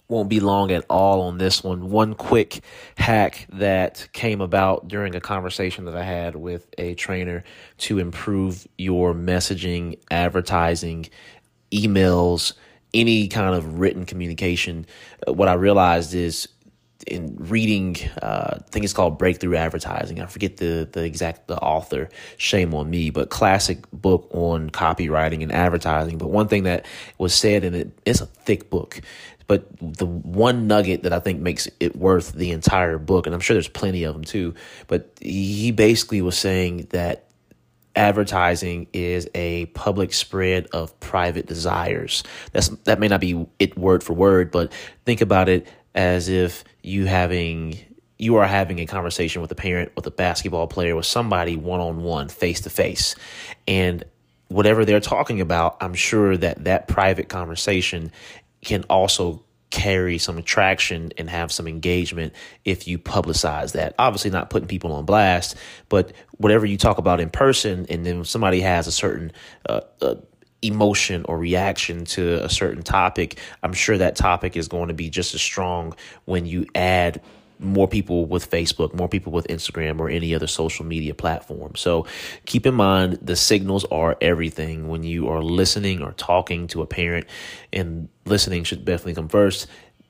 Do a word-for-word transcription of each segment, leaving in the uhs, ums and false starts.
Won't be long at all on this one. One quick hack that came about during a conversation that I had with a trainer to improve your messaging, advertising, emails, any kind of written communication. Uh, what I realized is in reading, uh, I think it's called Breakthrough Advertising. I forget the the exact the author. Shame on me, but classic book on copywriting and advertising. But one thing that was said in it, it's a thick book. But the one nugget that I think makes it worth the entire book, and I'm sure there's plenty of them too, but he basically was saying that advertising is a public spread of private desires. That's that may not be it word for word, but think about it as if you having you are having a conversation with a parent, with a basketball player, with somebody one-on-one, face-to-face. And whatever they're talking about, I'm sure that that private conversation can also carry some attraction and have some engagement if you publicize that. Obviously not putting people on blast, but whatever you talk about in person, and then somebody has a certain uh, uh, emotion or reaction to a certain topic, I'm sure that topic is going to be just as strong when you add more people with Facebook, more people with Instagram or any other social media platform. So keep in mind, the signals are everything when you are listening or talking to a parent, and listening should definitely come first.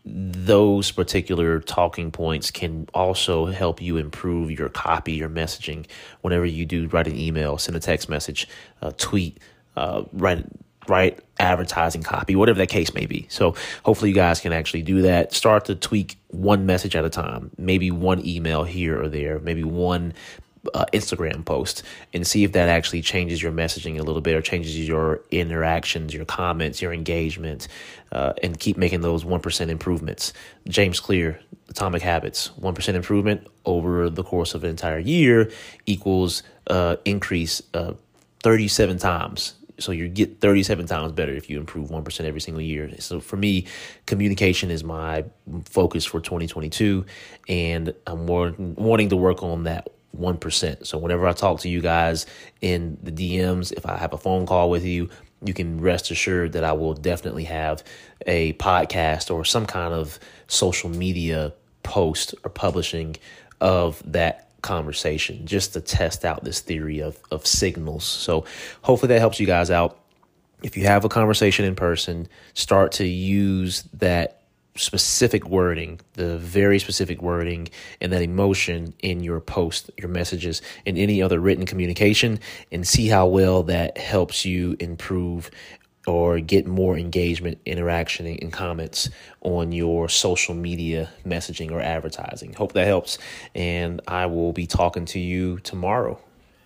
Those particular talking points can also help you improve your copy, your messaging. Whenever you do write an email, send a text message, uh, tweet, uh, write write advertising copy, whatever that case may be. So hopefully you guys can actually do that. Start to tweak one message at a time, maybe one email here or there, maybe one uh, Instagram post, and see if that actually changes your messaging a little bit or changes your interactions, your comments, your engagement, uh, and keep making those one percent improvements. James Clear, Atomic Habits, one percent improvement over the course of an entire year equals uh, increase uh, thirty-seven times. So you get thirty-seven times better if you improve one percent every single year. So for me, communication is my focus for twenty twenty-two, and I'm more wanting to work on that one percent. So whenever I talk to you guys in the D Ms, if I have a phone call with you, you can rest assured that I will definitely have a podcast or some kind of social media post or publishing of that conversation, just to test out this theory of of signals. So hopefully that helps you guys out. If you have a conversation in person, start to use that specific wording, the very specific wording and that emotion in your post, your messages, and any other written communication, and see how well that helps you improve or get more engagement, interaction, and comments on your social media messaging or advertising. Hope that helps, and I will be talking to you tomorrow.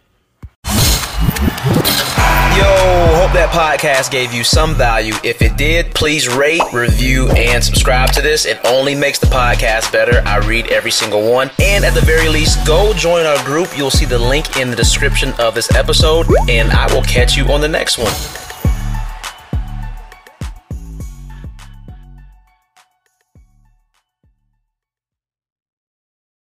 Yo, hope that podcast gave you some value. If it did, please rate, review, and subscribe to this. It only makes the podcast better. I read every single one. And at the very least, go join our group. You'll see the link in the description of this episode, and I will catch you on the next one.